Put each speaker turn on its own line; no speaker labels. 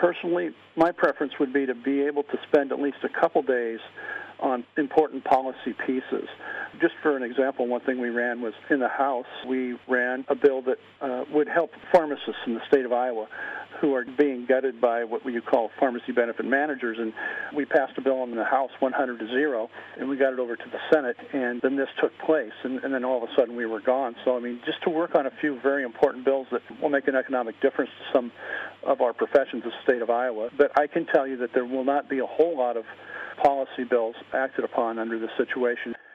Personally, my preference would be to be able to spend at least a couple days on important policy pieces. Just for an example, one thing we ran was in the House, we ran a bill that would help pharmacists in the state of Iowa who are being gutted by what you call pharmacy benefit managers. And we passed a bill in the House 100-0, and we got it over to the Senate, and then this took place, and then all of a sudden we were gone. So, I mean, just to work on a few very important bills that will make an economic difference to some of our professions in the state of Iowa. But I can tell you that there will not be a whole lot of policy bills acted upon under this situation.